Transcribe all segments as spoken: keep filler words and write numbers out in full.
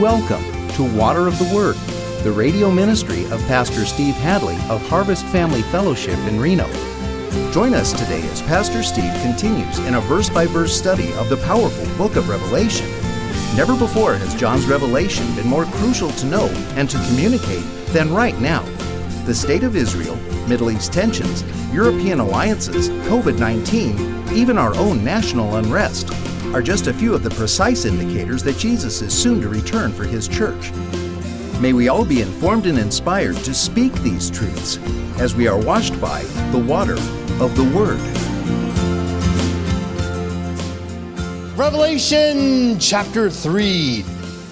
Welcome to Water of the Word, the radio ministry of Pastor Steve Hadley of Harvest Family Fellowship in Reno. Join us today as Pastor Steve continues in a verse-by-verse study of the powerful book of Revelation. Never before has John's revelation been more crucial to know and to communicate than right now. The state of Israel, Middle East tensions, European alliances, covid nineteen, even our own national unrest are just a few of the precise indicators that Jesus is soon to return for His church. May we all be informed and inspired to speak these truths as we are washed by the water of the Word. Revelation chapter three.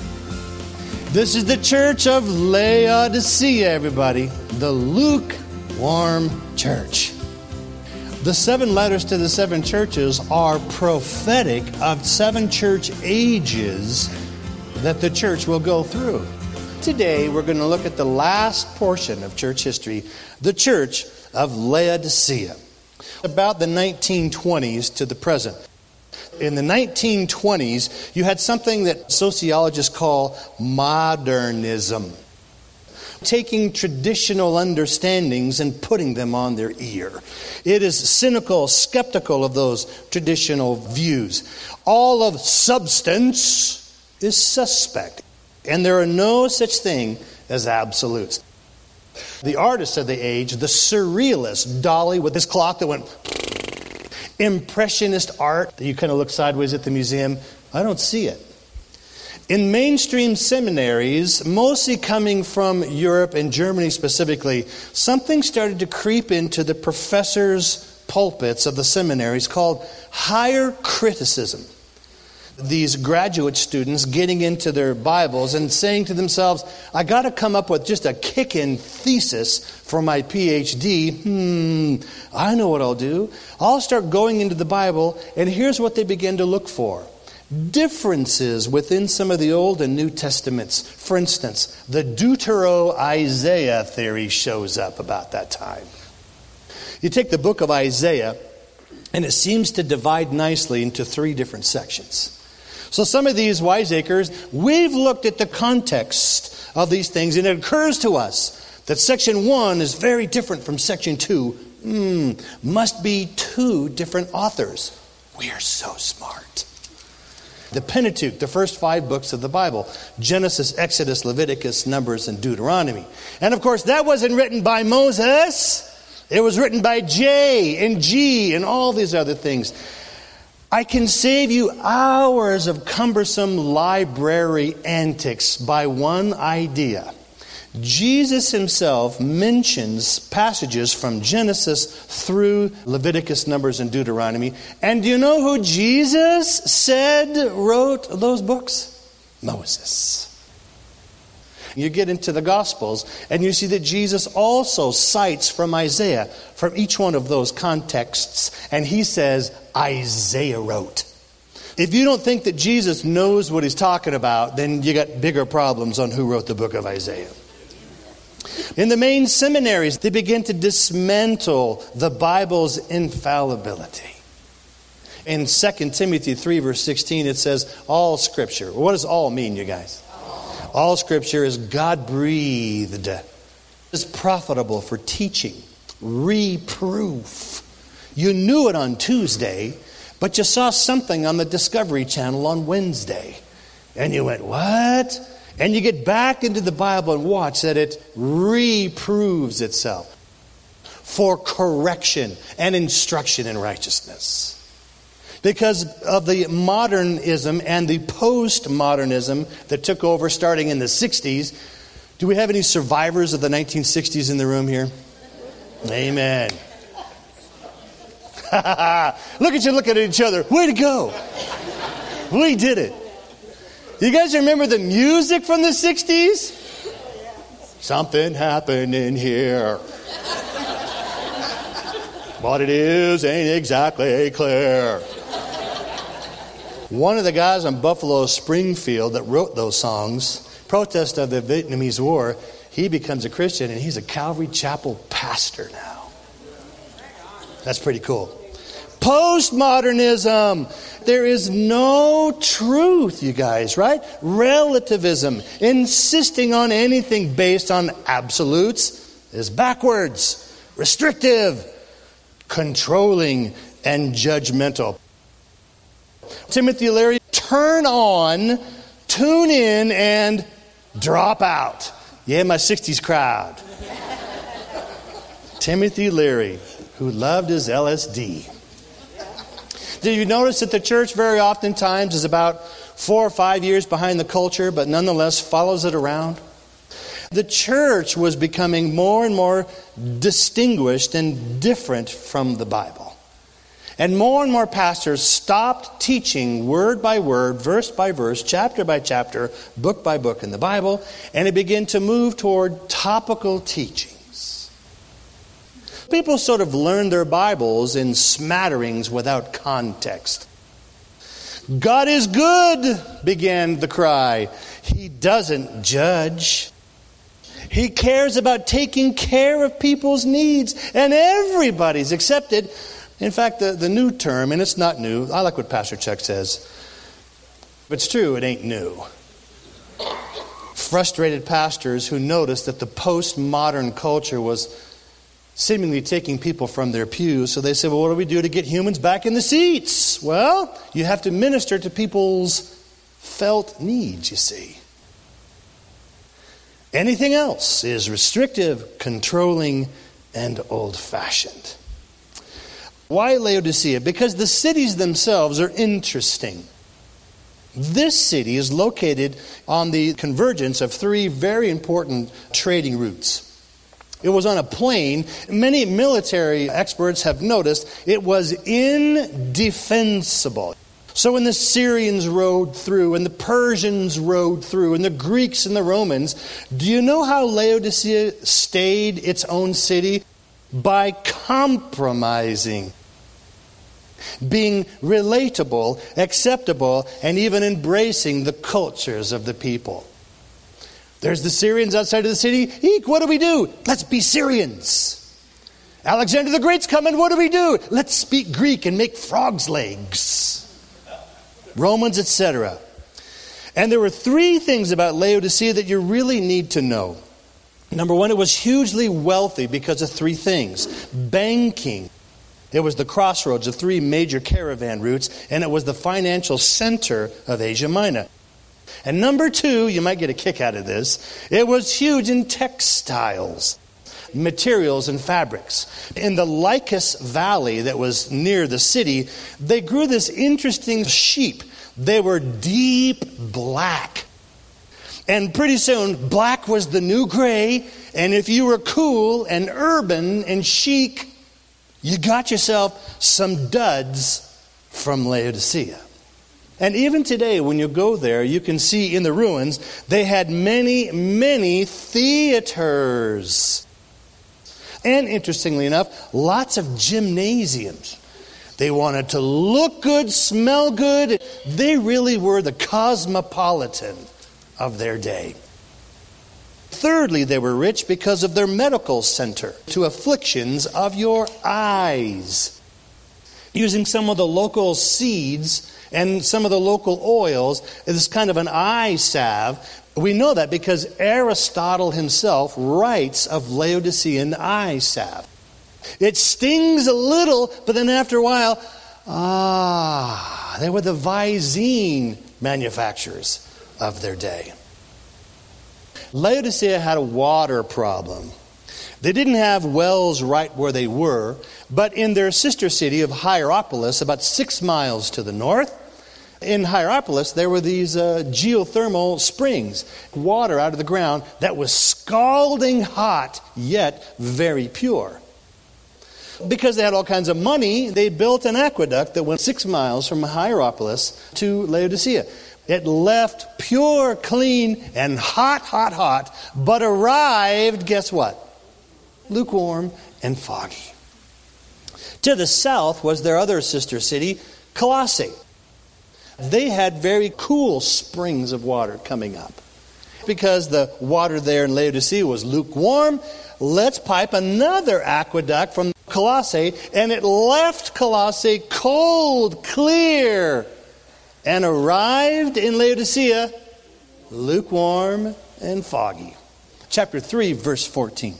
This is the church of Laodicea, everybody. The lukewarm church. The seven letters to the seven churches are prophetic of seven church ages that the church will go through. Today, we're going to look at the last portion of church history, the church of Laodicea, about the nineteen twenties to the present. In the nineteen twenties, you had something that sociologists call modernism, taking traditional understandings and putting them on their ear. It is cynical, skeptical of those traditional views. All of substance is suspect, and there are no such thing as absolutes. The artists of the age, the surrealist, Dali with his clock that went, impressionist art, you kind of look sideways at the museum, I don't see it. In mainstream seminaries, mostly coming from Europe and Germany specifically, something started to creep into the professors' pulpits of the seminaries called higher criticism. These graduate students getting into their Bibles and saying to themselves, I got to come up with just a kick-in thesis for my P H D. Hmm, I know what I'll do. I'll start going into the Bible, and here's what they begin to look for. Differences within some of the Old and New Testaments. For instance, the Deutero-Isaiah theory shows up about that time. You take the book of Isaiah, and it seems to divide nicely into three different sections. So some of these wiseacres, we've looked at the context of these things, and it occurs to us that section one is very different from section two. Hmm, must be two different authors. We are so smart. The Pentateuch, the first five books of the Bible, Genesis, Exodus, Leviticus, Numbers, and Deuteronomy. And of course, that wasn't written by Moses. It was written by J and G and all these other things. I can save you hours of cumbersome library antics by one idea. Jesus himself mentions passages from Genesis through Leviticus, Numbers, and Deuteronomy. And do you know who Jesus said wrote those books? Moses. You get into the Gospels and you see that Jesus also cites from Isaiah, from each one of those contexts. And he says, Isaiah wrote. If you don't think that Jesus knows what he's talking about, then you got bigger problems on who wrote the book of Isaiah. In the main seminaries, they begin to dismantle the Bible's infallibility. In Second Timothy three, verse sixteen, it says, all Scripture. What does all mean, you guys? All, all Scripture is God-breathed. It's profitable for teaching, reproof. You knew it on Tuesday, but you saw something on the Discovery Channel on Wednesday. And you went, what? And you get back into the Bible and watch that it reproves itself for correction and instruction in righteousness. Because of the modernism and the postmodernism that took over starting in the sixties. Do we have any survivors of the nineteen sixties in the room here? Amen. Look at you looking at each other. Way to go. We did it. You guys remember the music from the sixties? Something happened in here. What it is ain't exactly clear. One of the guys on Buffalo Springfield that wrote those songs, protest of the Vietnamese War, he becomes a Christian and he's a Calvary Chapel pastor now. That's pretty cool. Postmodernism. There is no truth, you guys, right? Relativism, insisting on anything based on absolutes, is backwards, restrictive, controlling, and judgmental. Timothy Leary, turn on, tune in, and drop out. Yeah, my sixties crowd. Timothy Leary, who loved his L S D. Did you notice that the church very oftentimes is about four or five years behind the culture, but nonetheless follows it around? The church was becoming more and more distinguished and different from the Bible. And more and more pastors stopped teaching word by word, verse by verse, chapter by chapter, book by book in the Bible, and it began to move toward topical teachings. People sort of learned their Bibles in smatterings without context. God is good, began the cry. He doesn't judge. He cares about taking care of people's needs, and everybody's accepted. In fact, the, the new term, and it's not new, I like what Pastor Chuck says. If it's true, it ain't new. Frustrated pastors who noticed that the postmodern culture was seemingly taking people from their pews, so they said, well, what do we do to get humans back in the seats? Well, you have to minister to people's felt needs, you see. Anything else is restrictive, controlling, and old-fashioned. Why Laodicea? Because the cities themselves are interesting. This city is located on the convergence of three very important trading routes. It was on a plain. Many military experts have noticed it was indefensible. So when the Syrians rode through, and the Persians rode through, and the Greeks and the Romans, do you know how Laodicea stayed its own city? By compromising. Being relatable, acceptable, and even embracing the cultures of the people. There's the Syrians outside of the city. Eek, what do we do? Let's be Syrians. Alexander the Great's coming. What do we do? Let's speak Greek and make frogs' legs. Romans, et cetera. And there were three things about Laodicea that you really need to know. Number one, it was hugely wealthy because of three things. Banking. It was the crossroads of three major caravan routes, and it was the financial center of Asia Minor. And number two, you might get a kick out of this, it was huge in textiles, materials and fabrics. In the Lycus Valley that was near the city, they grew this interesting sheep. They were deep black. And pretty soon, black was the new gray. And if you were cool and urban and chic, you got yourself some duds from Laodicea. And even today, when you go there, you can see in the ruins, they had many, many theaters. And interestingly enough, lots of gymnasiums. They wanted to look good, smell good. They really were the cosmopolitan of their day. Thirdly, they were rich because of their medical center to afflictions of your eyes. Using some of the local seeds and some of the local oils, it's kind of an eye salve. We know that because Aristotle himself writes of Laodicean eye salve. It stings a little, but then after a while, ah, they were the Visine manufacturers of their day. Laodicea had a water problem. They didn't have wells right where they were, but in their sister city of Hierapolis, about six miles to the north, in Hierapolis, there were these uh, geothermal springs, water out of the ground that was scalding hot, yet very pure. Because they had all kinds of money, they built an aqueduct that went six miles from Hierapolis to Laodicea. It left pure, clean, and hot, hot, hot, but arrived, guess what? Lukewarm and foggy. To the south was their other sister city, Colossae. They had very cool springs of water coming up. Because the water there in Laodicea was lukewarm, let's pipe another aqueduct from Colossae, and it left Colossae cold, clear, and arrived in Laodicea lukewarm and foggy. Chapter three, verse fourteen.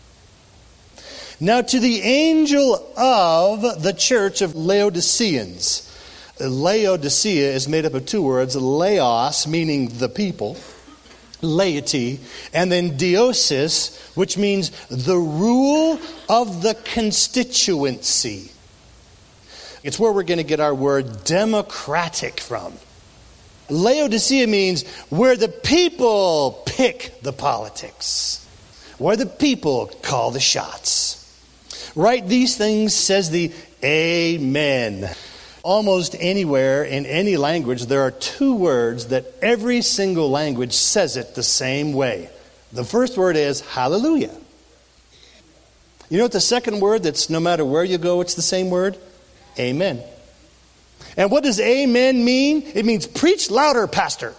Now to the angel of the church of Laodiceans. Laodicea is made up of two words, laos, meaning the people, laity, and then diosis, which means the rule of the constituency. It's where we're going to get our word democratic from. Laodicea means where the people pick the politics, where the people call the shots. Write these things, says the Amen. Almost anywhere in any language, there are two words that every single language says it the same way. The first word is hallelujah. You know what the second word that's no matter where you go, it's the same word? Amen. And what does amen mean? It means preach louder, pastor.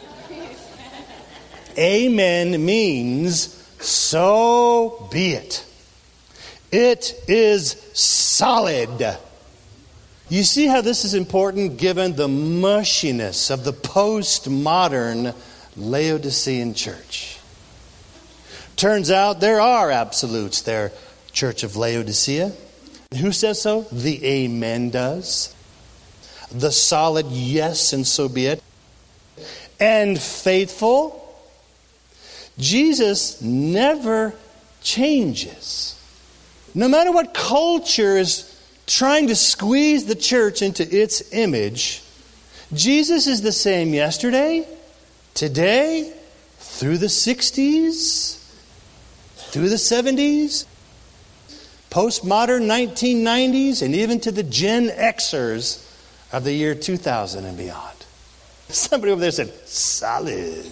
Amen means so be it. It is solid. You see how this is important given the mushiness of the postmodern Laodicean church. Turns out there are absolutes there, Church of Laodicea. Who says so? The Amen does. The solid yes and so be it. And faithful. Jesus never changes. No matter what culture is trying to squeeze the church into its image, Jesus is the same yesterday, today, through the sixties, through the seventies, postmodern nineteen nineties, and even to the Gen Xers of the year two thousand and beyond. Somebody over there said, solid.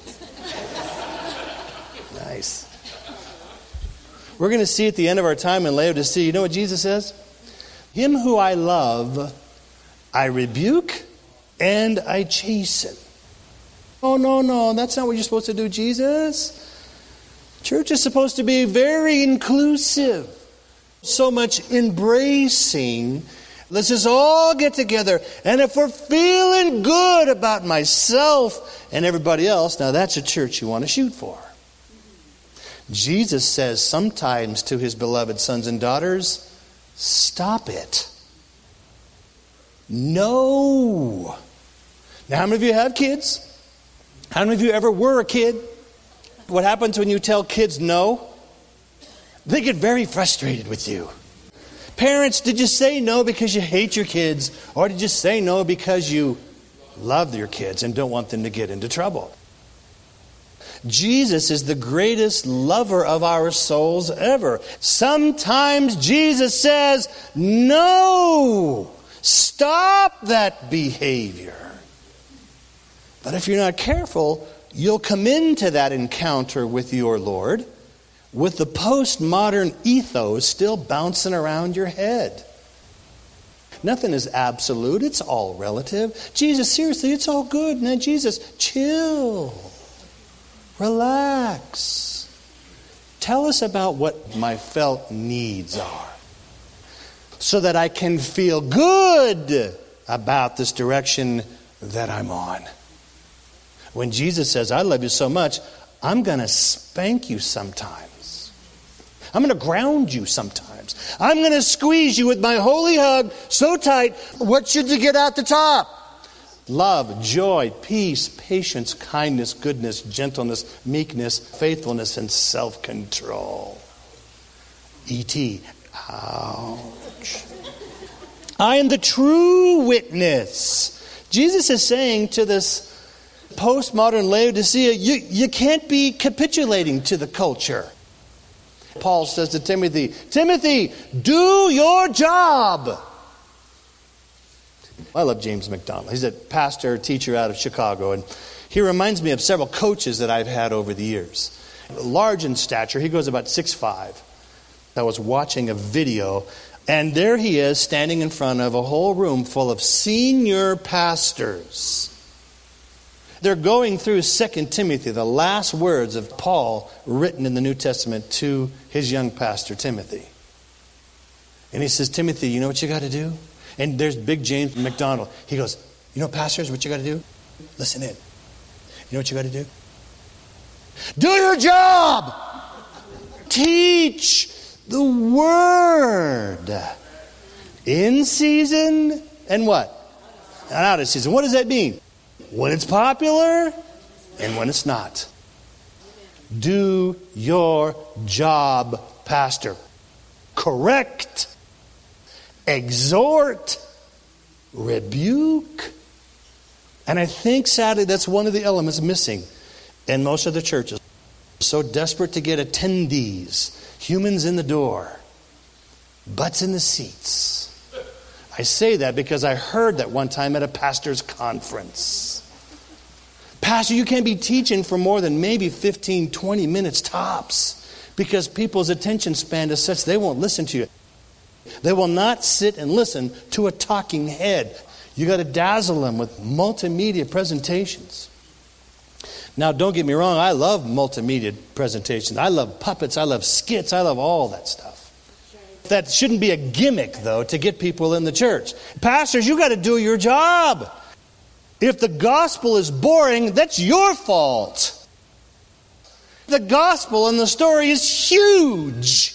Nice. We're going to see at the end of our time in Laodicea, you know what Jesus says? Him who I love, I rebuke and I chasten. Oh, no, no, that's not what you're supposed to do, Jesus. Church is supposed to be very inclusive. So much embracing. Let's just all get together. And if we're feeling good about myself and everybody else, now that's a church you want to shoot for. Jesus says sometimes to his beloved sons and daughters, stop it. No. Now, how many of you have kids? How many of you ever were a kid? What happens when you tell kids no? They get very frustrated with you. Parents, did you say no because you hate your kids? Or did you say no because you love your kids and don't want them to get into trouble? Jesus is the greatest lover of our souls ever. Sometimes Jesus says, no, stop that behavior. But if you're not careful, you'll come into that encounter with your Lord with the postmodern ethos still bouncing around your head. Nothing is absolute. It's all relative. Jesus, seriously, it's all good. Now, Jesus, chill. Relax. Tell us about what my felt needs are so that I can feel good about this direction that I'm on. When Jesus says, I love you so much, I'm going to spank you sometimes. I'm going to ground you sometimes. I'm going to squeeze you with my holy hug so tight. What should you get out the top? Love, joy, peace, patience, kindness, goodness, gentleness, meekness, faithfulness, and self-control. E T Ouch. I am the true witness. Jesus is saying to this postmodern Laodicea, you, you can't be capitulating to the culture. Paul says to Timothy, Timothy, do your job. I love James MacDonald. He's a pastor, teacher out of Chicago, and he reminds me of several coaches that I've had over the years. Large in stature, he goes about six foot five. I was watching a video, and there he is standing in front of a whole room full of senior pastors. They're going through Second Timothy, the last words of Paul written in the New Testament to his young pastor Timothy. And he says, Timothy, you know what you got to do? And there's big James McDonald. He goes, you know, pastors, what you got to do? Listen in. You know what you got to do? Do your job. Teach the word. In season and what? And out of season. What does that mean? When it's popular and when it's not. Do your job, pastor. Correct. Exhort. Rebuke. And I think, sadly, that's one of the elements missing in most of the churches. So desperate to get attendees, humans in the door, butts in the seats. I say that because I heard that one time at a pastor's conference. Pastor, you can't be teaching for more than maybe fifteen, twenty minutes tops because people's attention span is such they won't listen to you. They will not sit and listen to a talking head. You got to dazzle them with multimedia presentations. Now, don't get me wrong. I love multimedia presentations. I love puppets. I love skits. I love all that stuff. That shouldn't be a gimmick, though, to get people in the church. Pastors, you got to do your job. If the gospel is boring, that's your fault. The gospel and the story is huge.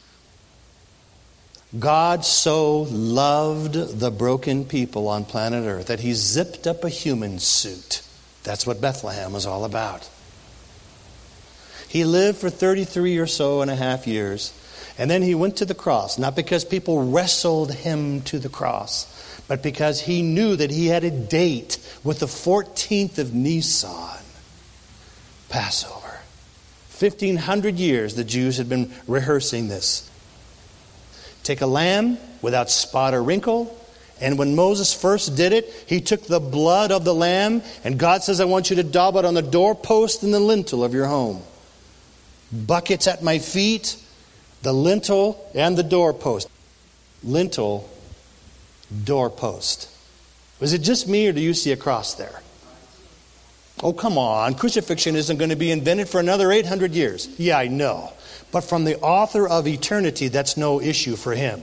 God so loved the broken people on planet Earth that he zipped up a human suit. That's what Bethlehem was all about. He lived for thirty-three or so and a half years. And then he went to the cross. Not because people wrestled him to the cross, but because he knew that he had a date with the fourteenth of Nisan, Passover. fifteen hundred years the Jews had been rehearsing this. Take a lamb without spot or wrinkle. And when Moses first did it, he took the blood of the lamb, and God says, I want you to daub it on the doorpost and the lintel of your home. Buckets at my feet, the lintel and the doorpost. Lintel, doorpost. Was it just me, or do you see a cross there? Oh, come on. Crucifixion isn't going to be invented for another eight hundred years. Yeah, I know. But from the author of eternity, that's no issue for him.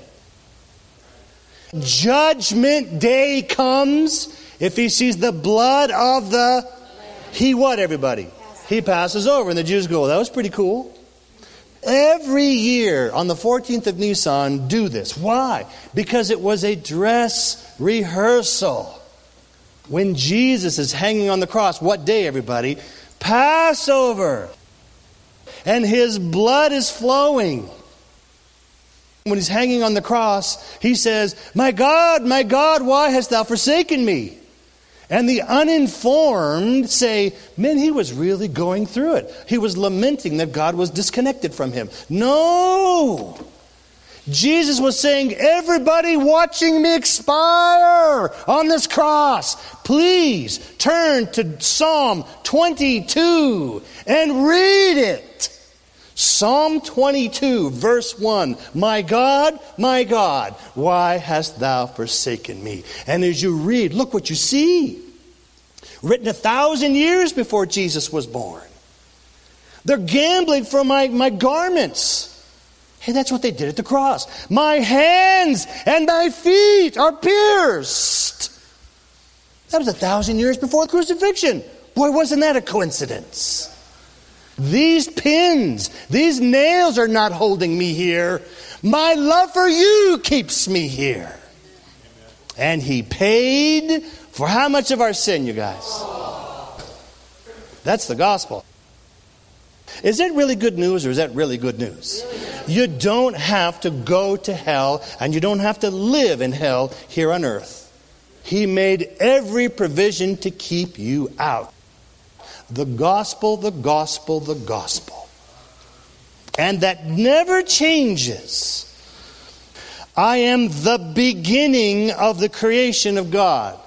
Judgment day comes if he sees the blood of the... He what, everybody? He passes over. And the Jews go, well, that was pretty cool. Every year on the fourteenth of Nisan, do this. Why? Because it was a dress rehearsal. When Jesus is hanging on the cross, what day, everybody? Passover. And his blood is flowing. When he's hanging on the cross, he says, my God, my God, why hast thou forsaken me? And the uninformed say, man, he was really going through it. He was lamenting that God was disconnected from him. No! Jesus was saying, everybody watching me expire on this cross, please turn to Psalm twenty-two and read it. Psalm twenty-two, verse one. My God, my God, why hast thou forsaken me? And as you read, look what you see. Written a thousand years before Jesus was born. They're gambling for my, my garments. Hey, that's what they did at the cross. My hands and my feet are pierced. That was a thousand years before the crucifixion. Boy, wasn't that a coincidence? These pins, these nails are not holding me here. My love for you keeps me here. And he paid for how much of our sin, you guys? That's the gospel. Is that really good news, or is that really good news? You don't have to go to hell, and you don't have to live in hell here on earth. He made every provision to keep you out. The gospel, the gospel, the gospel. And that never changes. I am the beginning of the creation of God.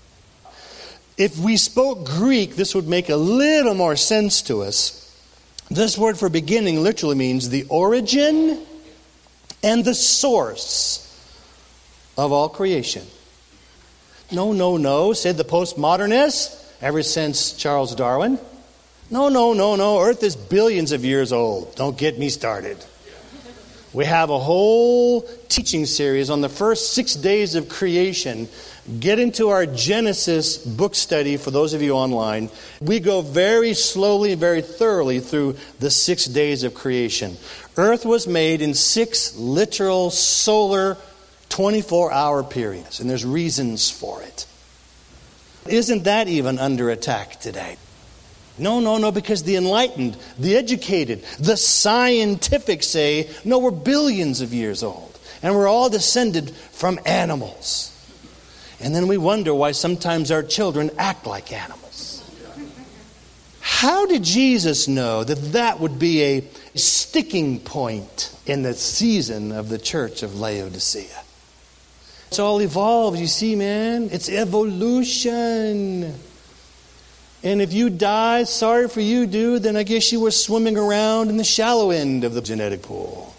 If we spoke Greek, this would make a little more sense to us. This word for beginning literally means the origin and the source of all creation. No, no, no, said the postmodernists. Ever since Charles Darwin. No, no, no, no. Earth is billions of years old. Don't get me started. We have a whole teaching series on the first six days of creation. Get into our Genesis book study for those of you online. We go very slowly and very thoroughly through the six days of creation. Earth was made in six literal solar twenty-four hour periods, and there's reasons for it. Isn't that even under attack today? No, no, no, because the enlightened, the educated, the scientific say, no, we're billions of years old, and we're all descended from animals. And then we wonder why sometimes our children act like animals. How did Jesus know that that would be a sticking point in the season of the church of Laodicea? It's all evolved, you see, man. It's evolution. And if you die, sorry for you, dude, then I guess you were swimming around in the shallow end of the genetic pool.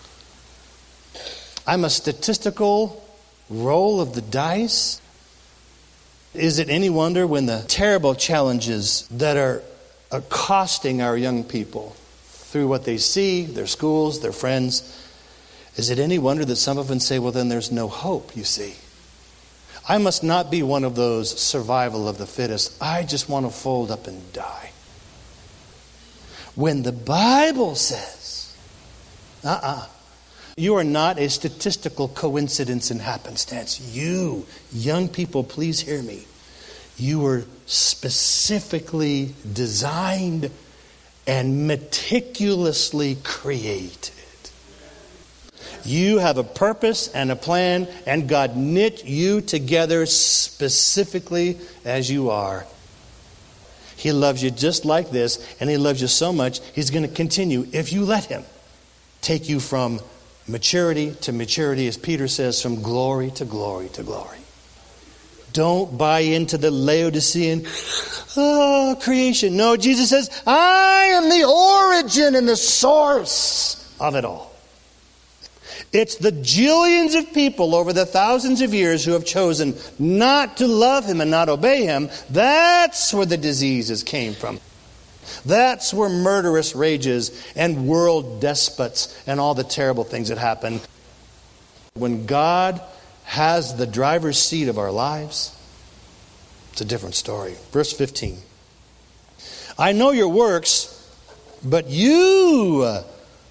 I'm a statistical roll of the dice. Is it any wonder when the terrible challenges that are accosting our young people through what they see, their schools, their friends, is it any wonder that some of them say, well, then there's no hope, you see? I must not be one of those survival of the fittest. I just want to fold up and die. When the Bible says, uh-uh, you are not a statistical coincidence and happenstance. You, young people, please hear me. You were specifically designed and meticulously created. You have a purpose and a plan, and God knit you together specifically as you are. He loves you just like this, and He loves you so much, He's going to continue, if you let Him, take you from maturity to maturity, as Peter says, from glory to glory to glory. Don't buy into the Laodicean oh, creation. No, Jesus says, I am the origin and the source of it all. It's the jillions of people over the thousands of years who have chosen not to love Him and not obey Him. That's where the diseases came from. That's where murderous rages and world despots and all the terrible things that happen. When God has the driver's seat of our lives, it's a different story. Verse fifteen. I know your works, but you...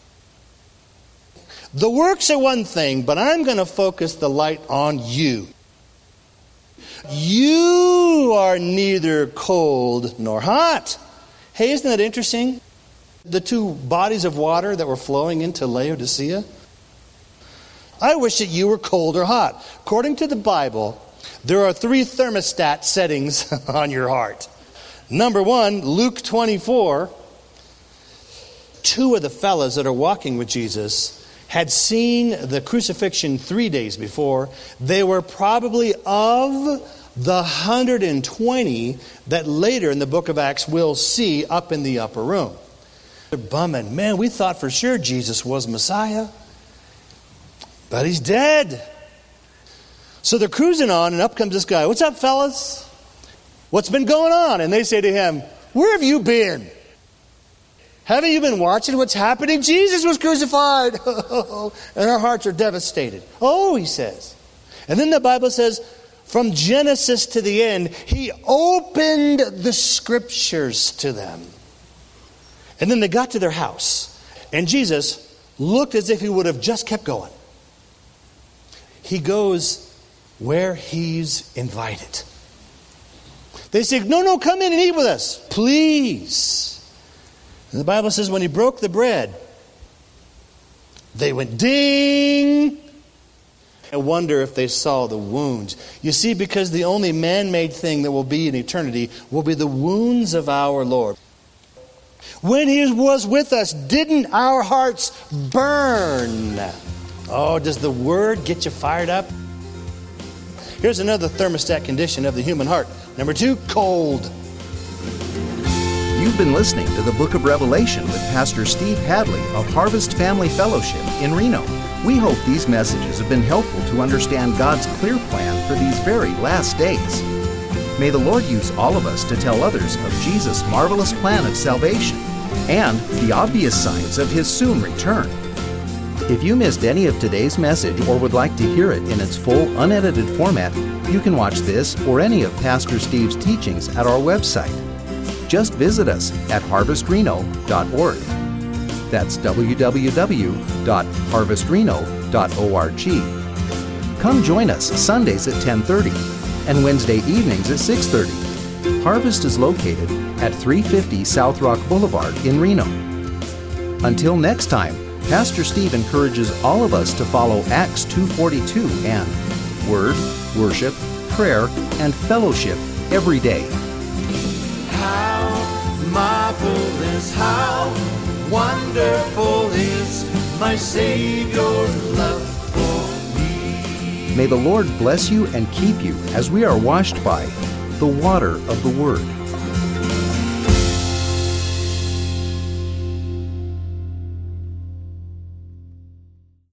The works are one thing, but I'm going to focus the light on you. You are neither cold nor hot. Hey, isn't that interesting? The two bodies of water that were flowing into Laodicea. I wish that you were cold or hot. According to the Bible, there are three thermostat settings on your heart. Number one, Luke twenty-four. Two of the fellas that are walking with Jesus had seen the crucifixion three days before. They were probably of the one hundred twenty that later in the book of Acts we'll see up in the upper room. They're bumming. Man, we thought for sure Jesus was Messiah. But He's dead. So they're cruising on, and up comes this guy. What's up, fellas? What's been going on? And they say to him, where have you been? Haven't you been watching what's happening? Jesus was crucified. And our hearts are devastated. Oh, he says. And then the Bible says, from Genesis to the end, He opened the Scriptures to them. And then they got to their house. And Jesus looked as if He would have just kept going. He goes where He's invited. They say, no, no, come in and eat with us, please. And the Bible says when He broke the bread, they went ding. I wonder if they saw the wounds. You see, because the only man-made thing that will be in eternity will be the wounds of our Lord. When He was with us, didn't our hearts burn? Oh, does the Word get you fired up? Here's another thermostat condition of the human heart. Number two, cold. You've been listening to the Book of Revelation with Pastor Steve Hadley of Harvest Family Fellowship in Reno. We hope these messages have been helpful to understand God's clear plan for these very last days. May the Lord use all of us to tell others of Jesus' marvelous plan of salvation and the obvious signs of His soon return. If you missed any of today's message or would like to hear it in its full, unedited format, you can watch this or any of Pastor Steve's teachings at our website. Just visit us at harvest reno dot org. That's w w w dot harvest reno dot org. Come join us Sundays at ten thirty and Wednesday evenings at six thirty. Harvest is located at three fifty South Rock Boulevard in Reno. Until next time, Pastor Steve encourages all of us to follow Acts two forty-two and Word, Worship, Prayer, and Fellowship every day. How marvelous, how wonderful is my Savior's love for me. May the Lord bless you and keep you as we are washed by the water of the Word.